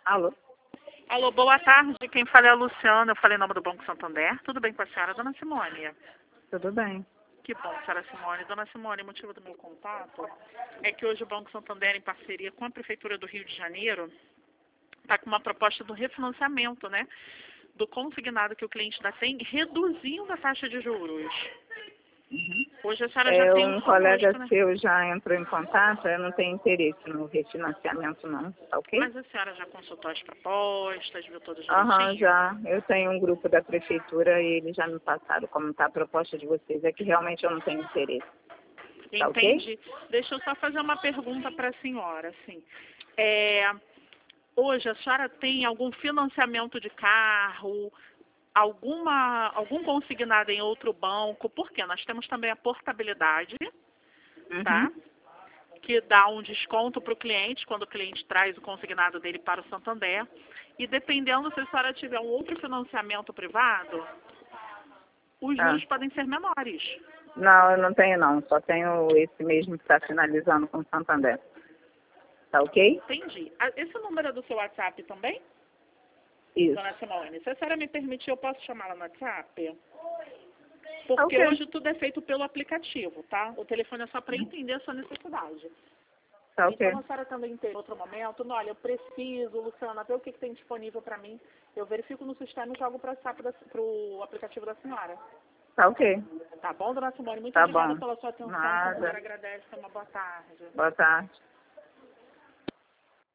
Alô? Alô, boa tarde. Quem fala é a Luciana. Eu falei em nome do Banco Santander. Tudo bem com a senhora, dona Simone? Tudo bem. Que bom, senhora Simone. Dona Simone, o motivo do meu contato é que hoje o Banco Santander, em parceria com a Prefeitura do Rio de Janeiro, está com uma proposta do refinanciamento, né? Do consignado que o cliente ainda tem, reduzindo a taxa de juros. Hoje a senhora já tem Um um colega conosco, né? seu já entrou em contato, eu não tenho interesse no refinanciamento não, tá ok? Mas a senhora já consultou as propostas, viu tudo Aham, direitinho? já. Eu tenho um grupo da prefeitura e eles já me passaram como está a proposta de vocês. É que realmente eu não tenho interesse, tá ok? Entendi. Deixa eu só fazer uma pergunta para a senhora, assim. Hoje a senhora tem algum financiamento de carro, algum consignado em outro banco? Porque nós temos também a portabilidade, Uhum. tá? Que dá um desconto para o cliente quando o cliente traz o consignado dele para o Santander. E dependendo se a senhora tiver um outro financiamento privado, os Ah. juros podem ser menores. Não, eu não tenho não. Só tenho esse mesmo que está finalizando com o Santander. Tá ok? Entendi. Esse número é do seu WhatsApp também, Isso. dona Simone? Se a senhora me permitir, eu posso chamá-la no WhatsApp? Tá Porque ok. hoje tudo é feito pelo aplicativo, tá? O telefone é só para entender a sua necessidade. Tá ok. Então, a senhora também tem outro momento? Não, olha, eu preciso, Luciana, ver o que tem disponível para mim. Eu verifico no sistema e jogo para o aplicativo da senhora. Tá ok. Tá bom, dona Simone? Muito Tá obrigada bom. pela sua atenção. Que a senhora Nada. agradece. Uma boa tarde. Boa tarde.